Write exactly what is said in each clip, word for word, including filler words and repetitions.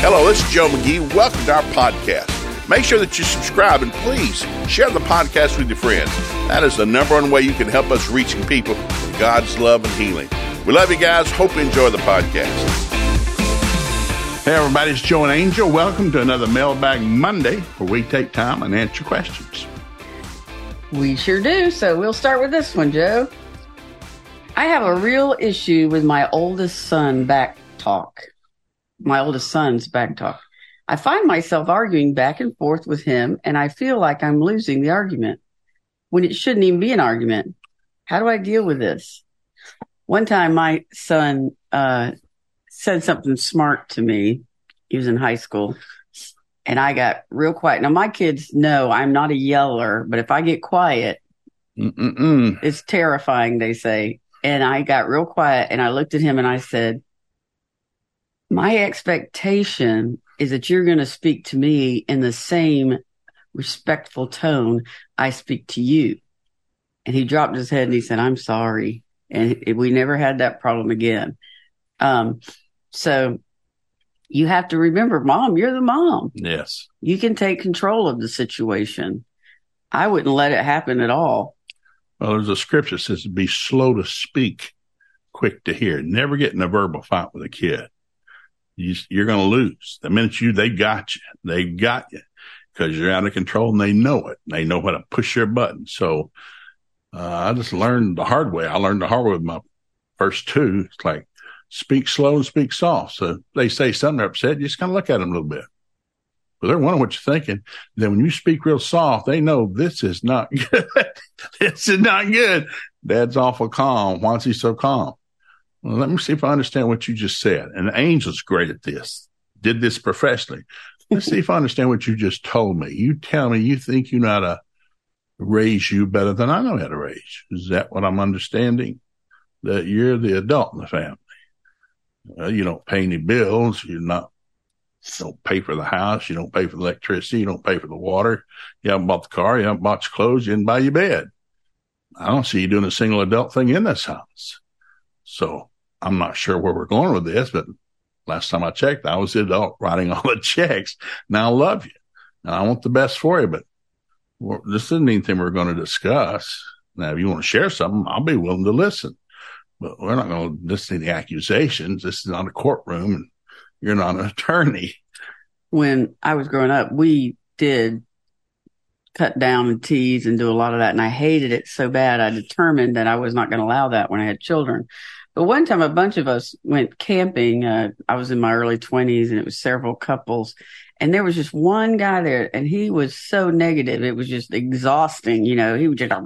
Hello, this is Joe McGee. Welcome to our podcast. Make sure that you subscribe and please share the podcast with your friends. That is the number one way you can help us reaching people with God's love and healing. We love you guys. Hope you enjoy the podcast. Hey, everybody, it's Joe and Angel. Welcome to another Mailbag Monday where we take time and answer questions. We sure do. So we'll start with this one, Joe. I have a real issue with my oldest son back talk. My oldest son's back talk. I find myself arguing back and forth with him, and I feel like I'm losing the argument when it shouldn't even be an argument. How do I deal with this? One time my son uh, said something smart to me. He was in high school, and I got real quiet. Now, my kids know I'm not a yeller, but if I get quiet, Mm-mm-mm. it's terrifying, they say. And I got real quiet, and I looked at him, and I said, my expectation is that you're going to speak to me in the same respectful tone I speak to you. And he dropped his head and he said, I'm sorry. And we never had that problem again. Um, so you have to remember, Mom, you're the mom. Yes. You can take control of the situation. I wouldn't let it happen at all. Well, there's a scripture that says, be slow to speak, quick to hear. Never get in a verbal fight with a kid. You, you're going to lose. The minute you, they got you. They got you because you're out of control and they know it. They know how to push your button. So uh, I just learned the hard way. I learned the hard way with my first two. It's like speak slow and speak soft. So if they say something they're upset, you just kind of look at them a little bit. But they're wondering what you're thinking. Then when you speak real soft, they know this is not good. This is not good. Dad's awful calm. Why is he so calm? Well, let me see if I understand what you just said. And the Angel's great at this, did this professionally. Let's see if I understand what you just told me. You tell me you think you know how to raise you better than I know how to raise. Is that what I'm understanding? That you're the adult in the family. Well, you don't pay any bills. You're not, you don't pay for the house. You don't pay for the electricity. You don't pay for the water. You haven't bought the car. You haven't bought your clothes. You didn't buy your bed. I don't see you doing a single adult thing in this house. So I'm not sure where we're going with this, but last time I checked, I was the adult writing all the checks. Now I love you and I want the best for you, but this isn't anything we're going to discuss. Now, if you want to share something, I'll be willing to listen, but we're not going to listen to the accusations. This is not a courtroom and you're not an attorney. When I was growing up, we did cut down and tease and do a lot of that. And I hated it so bad. I determined that I was not going to allow that when I had children. But one time a bunch of us went camping. Uh, I was in my early twenties and it was several couples. And there was just one guy there and he was so negative. It was just exhausting. You know, he was just,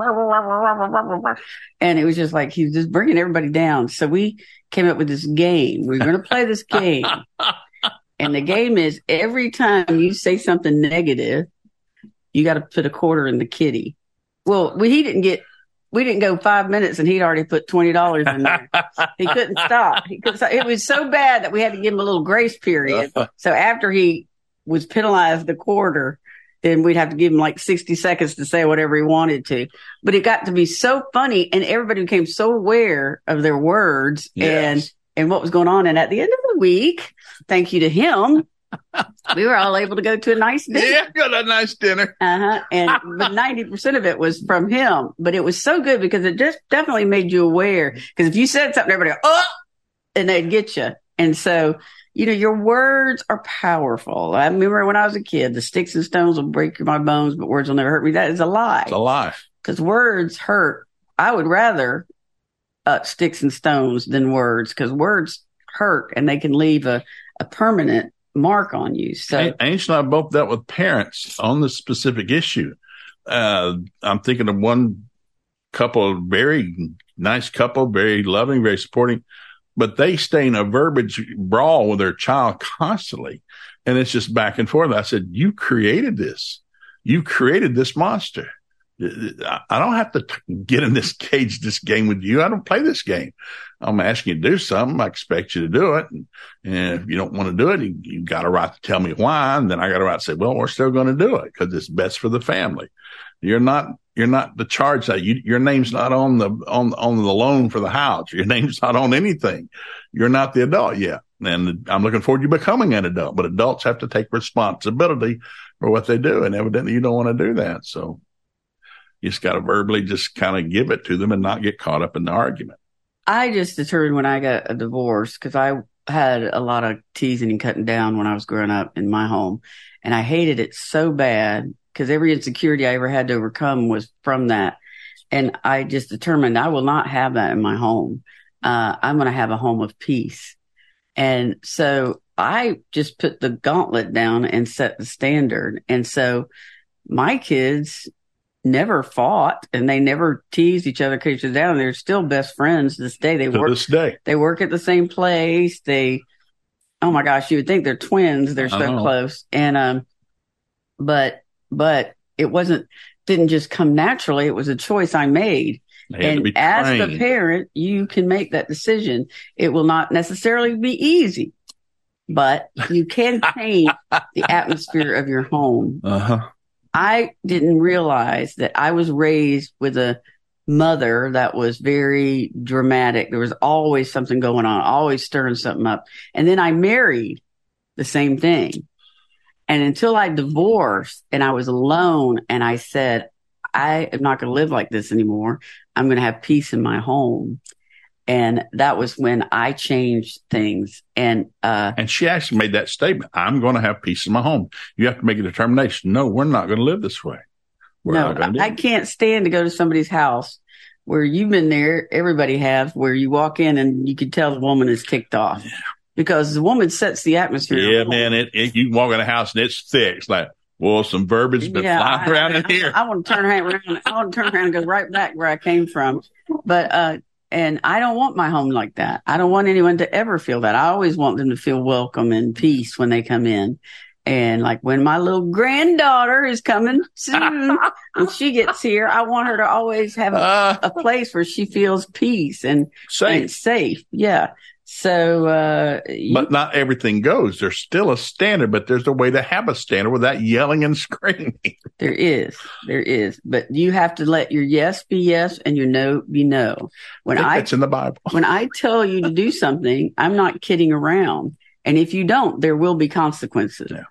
and it was just like, he was just bringing everybody down. So we came up with this game. We were going to play this game. And the game is every time you say something negative, you got to put a quarter in the kitty. Well, we, he didn't get, we didn't go five minutes and he'd already put twenty dollars in there. He couldn't stop. He couldn't stop. It was so bad that we had to give him a little grace period. So after he was penalized the quarter, then we'd have to give him like sixty seconds to say whatever he wanted to. But it got to be so funny and everybody became so aware of their words yes. and, and what was going on. And at the end of the week, thank you to him, we were all able to go to a nice dinner. Yeah, got a nice dinner. Uh-huh. And but ninety percent of it was from him. But it was so good because it just definitely made you aware. Because if you said something, everybody go, oh, and they'd get you. And so, you know, your words are powerful. I remember when I was a kid, the sticks and stones will break my bones, but words will never hurt me. That is a lie. It's a lie. Because words hurt. I would rather uh, sticks and stones than words because words hurt and they can leave a, a permanent mark on you. So Angel and I both dealt with parents on this specific issue. Uh, I'm thinking of one couple, very nice couple, very loving, very supporting, but they stay in a verbiage brawl with their child constantly. And it's just back and forth. I said, you created this. You created this monster. I don't have to t- get in this cage, this game with you. I don't play this game. I'm asking you to do something. I expect you to do it. And, and if you don't want to do it, you, you got a right to tell me why. And then I got a right to say, well, we're still going to do it because it's best for the family. You're not, you're not the charge that you, your name's not on the, on, on the loan for the house. Your name's not on anything. You're not the adult yet. And I'm looking forward to you becoming an adult, but adults have to take responsibility for what they do. And evidently you don't want to do that. So you just got to verbally just kind of give it to them and not get caught up in the argument. I just determined when I got a divorce, because I had a lot of teasing and cutting down when I was growing up in my home. And I hated it so bad because every insecurity I ever had to overcome was from that. And I just determined I will not have that in my home. Uh, I'm going to have a home of peace. And so I just put the gauntlet down and set the standard. And so my kids never fought and they never teased each other, cut each other down. They're still best friends to this day. They to work this day. They work at the same place. They, oh my gosh, you would think they're twins. They're so close. And, um, but, but it wasn't, didn't just come naturally. It was a choice I made. And as the parent, you can make that decision. It will not necessarily be easy, but you can change the atmosphere of your home. Uh-huh. I didn't realize that I was raised with a mother that was very dramatic. There was always something going on, always stirring something up. And then I married the same thing. And until I divorced and I was alone and I said, I am not going to live like this anymore. I'm going to have peace in my home. And that was when I changed things. And, uh, and she actually made that statement. I'm going to have peace in my home. You have to make a determination. No, we're not going to live this way. We're no, I can't stand to go to somebody's house where you've been there. Everybody has, where you walk in and you can tell the woman is ticked off. Yeah. Because the woman sets the atmosphere. Yeah, man. It, it, you can walk in a house and it's thick. It's like, well, some verbiage been yeah, flying I, around I, in here. I, I want to turn around. I want to turn around and go right back where I came from. But, uh, and I don't want my home like that. I don't want anyone to ever feel that. I always want them to feel welcome and peace when they come in. And like when my little granddaughter is coming soon, when she gets here, I want her to always have a, uh, a place where she feels peace and safe. And safe. Yeah. So, uh, you, but not everything goes. There's still a standard, but there's a way to have a standard without yelling and screaming. There is, there is, but you have to let your yes be yes and your no be no. When I, it's in the Bible. When I tell you to do something, I'm not kidding around. And if you don't, there will be consequences. Yeah.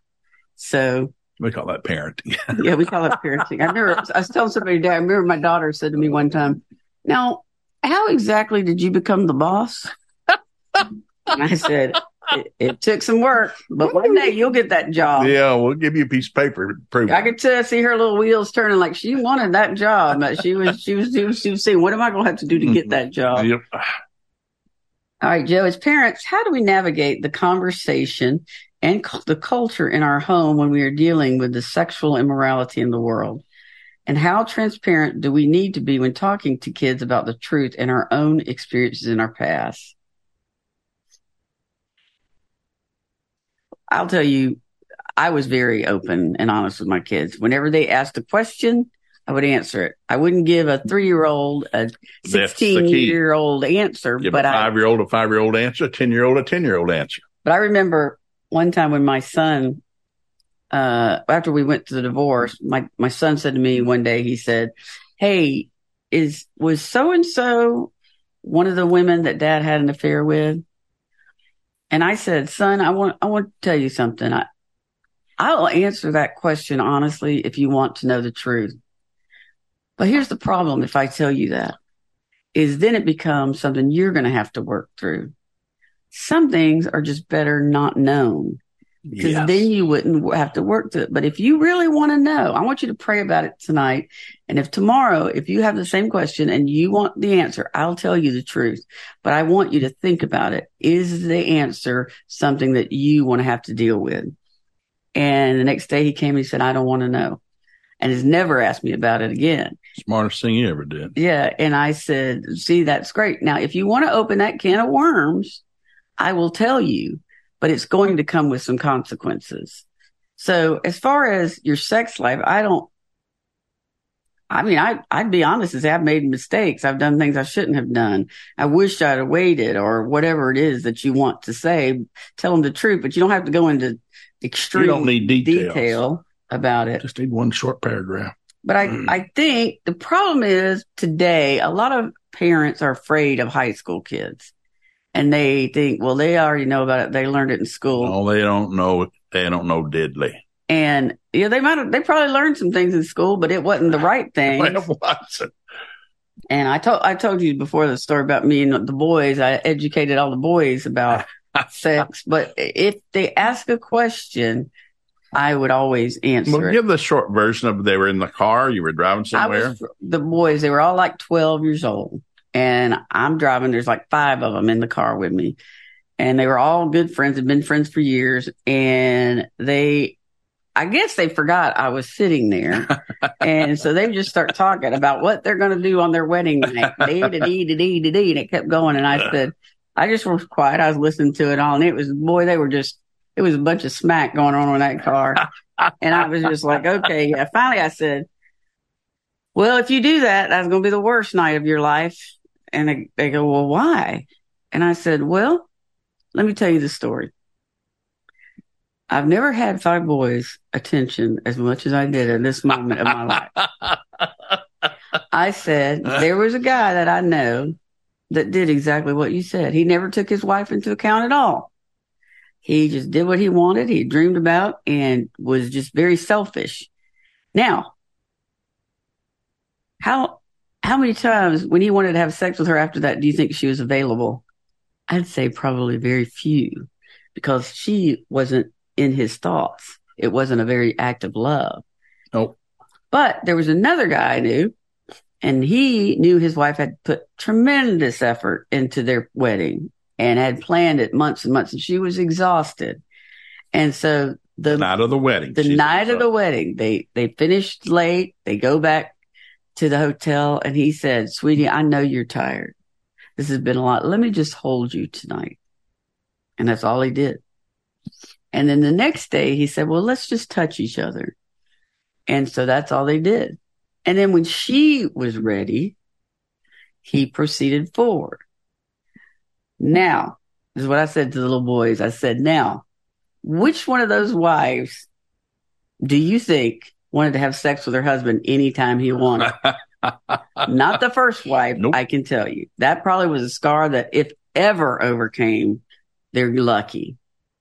So we call that parenting. Yeah, we call it parenting. I remember I was telling somebody today. I remember my daughter said to me one time, "Now, how exactly did you become the boss?" And I said, it, it took some work, but one day you'll get that job. Yeah, we'll give you a piece of paper to prove it. I could tell, see her little wheels turning like she wanted that job. But she was, she was, she was, she was saying, what am I going to have to do to get that job? Yep. All right, Joe, as parents, how do we navigate the conversation and cu- the culture in our home when we are dealing with the sexual immorality in the world? And how transparent do we need to be when talking to kids about the truth and our own experiences in our past? I'll tell you, I was very open and honest with my kids. Whenever they asked a question, I would answer it. I wouldn't give a three-year-old a sixteen-year-old answer. Give but a five-year-old a five-year-old answer, a ten-year-old a ten-year-old answer. But I remember one time when my son, uh, after we went to the divorce, my, my son said to me one day, he said, "Hey, is was so-and-so one of the women that Dad had an affair with?" And I said, "Son, I want I want to tell you something. I, I'll answer that question honestly if you want to know the truth. But here's the problem if I tell you that, is then it becomes something you're going to have to work through. Some things are just better not known, because yes. then you wouldn't have to work through it. But if you really want to know, I want you to pray about it tonight. And if tomorrow, if you have the same question and you want the answer, I'll tell you the truth. But I want you to think about it. Is the answer something that you want to have to deal with?" And the next day he came and he said, "I don't want to know," and has never asked me about it again. Smartest thing you ever did. Yeah. And I said, "See, that's great. Now, if you want to open that can of worms, I will tell you, but it's going to come with some consequences." So as far as your sex life, I don't, I mean, I, I'd be honest and say I've made mistakes. I've done things I shouldn't have done. I wish I'd have waited, or whatever it is that you want to say. Tell them the truth, but you don't have to go into extreme you don't need detail about it. Just need one short paragraph. But I, mm. I think the problem is today, a lot of parents are afraid of high school kids. And they think, well, they already know about it. They learned it in school. No, they don't know. They don't know diddly. And yeah, they might have, they probably learned some things in school, but it wasn't the right thing. It wasn't. And I told I told you before the story about me and the boys. I educated all the boys about sex. But if they ask a question, I would always answer well, it. Give the short version of they were in the car, you were driving somewhere. I was, the boys, they were all like twelve years old. And I'm driving. There's like five of them in the car with me. And they were all good friends, had been friends for years. And they, I guess they forgot I was sitting there. And so they just start talking about what they're going to do on their wedding night. Dee-da-dee-da-dee-da-dee. And it kept going. And I said, I just was quiet. I was listening to it all. And it was, boy, they were just, it was a bunch of smack going on in that car. And I was just like, okay. Yeah. Finally, I said, well, if you do that, that's going to be the worst night of your life. And they, they go, well, why? And I said, well, let me tell you the story. I've never had five boys' attention as much as I did at this moment of my life. I said, there was a guy that I know that did exactly what you said. He never took his wife into account at all. He just did what he wanted, he dreamed about, and was just very selfish. Now, how... How many times when he wanted to have sex with her after that, do you think she was available? I'd say probably very few, because she wasn't in his thoughts. It wasn't a very active love. Nope. But there was another guy I knew, and he knew his wife had put tremendous effort into their wedding and had planned it months and months, and she was exhausted. And so the, the night of the wedding, the night of the wedding, they, they finished late. They go back to the hotel, and he said, sweetie, I know you're tired. This has been a lot. Let me just hold you tonight. And that's all he did. And then the next day he said, well, let's just touch each other. And so that's all they did. And then when she was ready, he proceeded forward. Now, this is what I said to the little boys. I said, now, which one of those wives do you think wanted to have sex with her husband anytime he wanted? Not the first wife, nope. I can tell you. That probably was a scar that if ever overcame, they're lucky.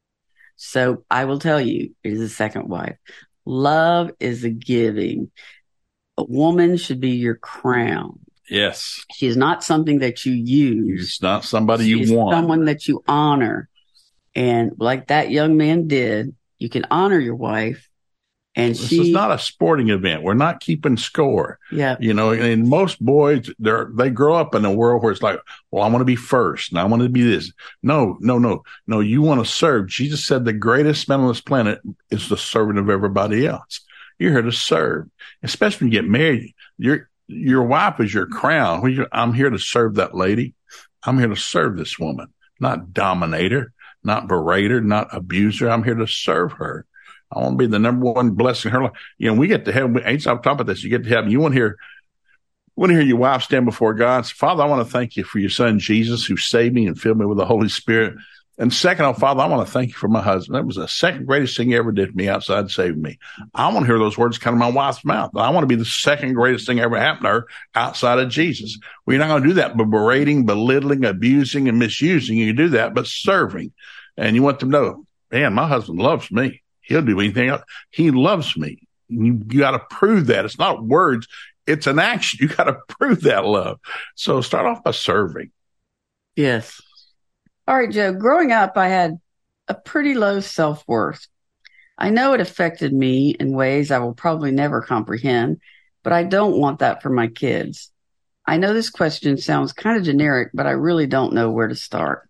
So I will tell you, it is the second wife. Love is a giving. A woman should be your crown. Yes. She is not something that you use. It's not somebody She's you want. Someone that you honor. And like that young man did, you can honor your wife. And this she, is not a sporting event. We're not keeping score. Yeah. You know, and most boys, they're, they grow up in a world where it's like, well, I want to be first and I want to be this. No, no, no, no. You want to serve. Jesus said the greatest man on this planet is the servant of everybody else. You're here to serve, especially when you get married. Your, your wife is your crown. I'm here to serve that lady. I'm here to serve this woman, not dominate her, not berate her, not abuse her. I'm here to serve her. I want to be the number one blessing in her life. You know, we get to heaven. I ain't talking about this. You get to heaven. You want to hear, want to hear your wife stand before God. So, Father, I want to thank you for your son, Jesus, who saved me and filled me with the Holy Spirit. And second, oh, Father, I want to thank you for my husband. That was the second greatest thing he ever did to me outside saving me. I want to hear those words come out of my wife's mouth. I want to be the second greatest thing ever happened to her outside of Jesus. We're not going to do that by berating, belittling, abusing, and misusing. You can do that, but serving. And you want them to know, man, my husband loves me. He'll do anything else. He loves me. You, you got to prove that. It's not words. It's an action. You got to prove that love. So start off by serving. Yes. All right, Joe. Growing up, I had a pretty low self-worth. I know it affected me in ways I will probably never comprehend, but I don't want that for my kids. I know this question sounds kind of generic, but I really don't know where to start.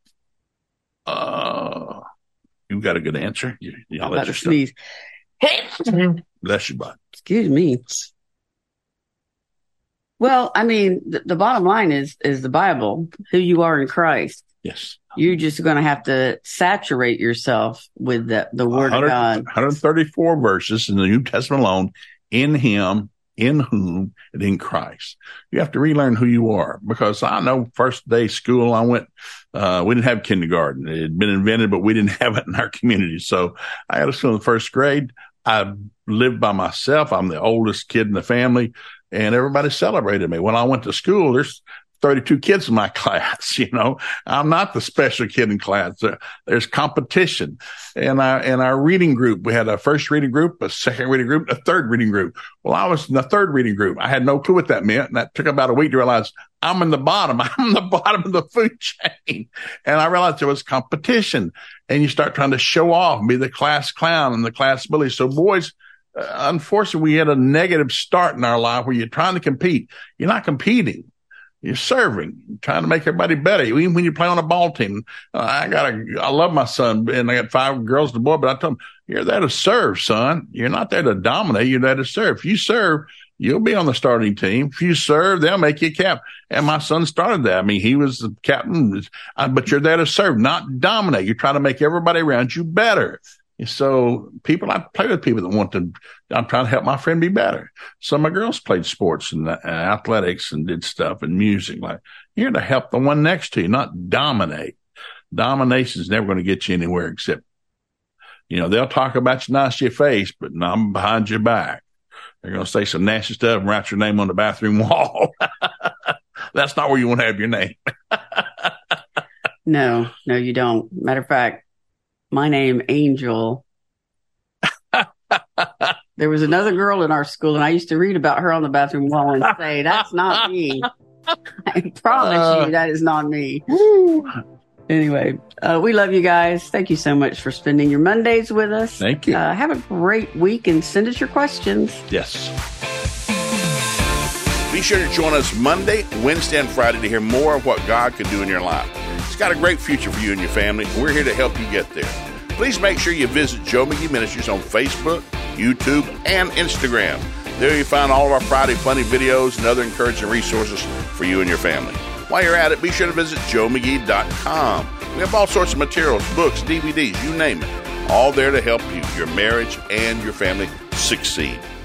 Uh, you got a good answer? You, you I'm about to sneeze. Bless you, bud. Excuse me. Well, I mean, the, the bottom line is is the Bible, who you are in Christ. Yes. You're just going to have to saturate yourself with the, the Word of God. one hundred thirty-four verses in the New Testament alone, in Him, in whom, and in Christ. You have to relearn who you are, because I know first day school I went, uh, we didn't have kindergarten. It had been invented, but we didn't have it in our community. So I got to school in the first grade. I lived by myself. I'm the oldest kid in the family, and everybody celebrated me. When I went to school, there's thirty-two kids in my class. You know, I'm not the special kid in class. There, there's competition. And our, in our reading group, we had a first reading group, a second reading group, a third reading group. Well, I was in the third reading group. I had no clue what that meant. And that took about a week to realize I'm in the bottom. I'm in the bottom of the food chain. And I realized there was competition, and you start trying to show off and be the class clown and the class bully. So boys, uh, unfortunately, we had a negative start in our life where you're trying to compete. You're not competing. You're serving, you're trying to make everybody better. Even when you play on a ball team, uh, I got a, I love my son, and I got five girls and a boy, but I told him, you're there to serve, son. You're not there to dominate. You're there to serve. If you serve, you'll be on the starting team. If you serve, they'll make you a captain. And my son started that. I mean, he was the captain, but you're there to serve, not dominate. You're trying to make everybody around you better. So people, I play with people that want to, I'm trying to help my friend be better. Some of my girls played sports and uh, athletics and did stuff and music. Like, you're to help the one next to you, not dominate. Domination is never going to get you anywhere except, you know, they'll talk about you nice to your face, but not behind your back. They're going to say some nasty stuff and write your name on the bathroom wall. That's not where you want to have your name. No, no, you don't. Matter of fact, my name, Angel. There was another girl in our school, and I used to read about her on the bathroom wall and say, that's not me. I promise uh, you that is not me. Woo. Anyway, uh, we love you guys. Thank you so much for spending your Mondays with us. Thank you. Uh, have a great week, and send us your questions. Yes. Be sure to join us Monday, Wednesday, and Friday to hear more of what God can do in your life. It's got a great future for you and your family, and we're here to help you get there. Please make sure you visit Joe McGee Ministries on Facebook, YouTube, and Instagram. There you'll find all of our Friday Funny videos and other encouraging resources for you and your family. While you're at it, be sure to visit joe mcgee dot com. We have all sorts of materials, books, D V Ds, you name it, all there to help you, your marriage, and your family succeed.